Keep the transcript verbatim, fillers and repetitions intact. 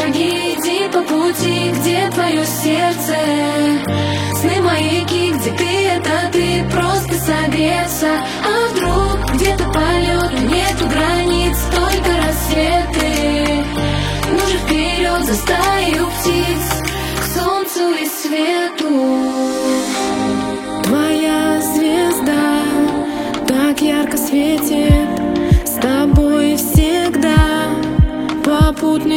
шаги, иди по пути, где твое сердце. Сны маяки, где ты, это ты, просто согреться. А вдруг где-то полет, нету границ, только рассветы. Ну же вперед за стаю птиц, к солнцу и свету. Твоя звезда так ярко светит, с тобой всегда попутный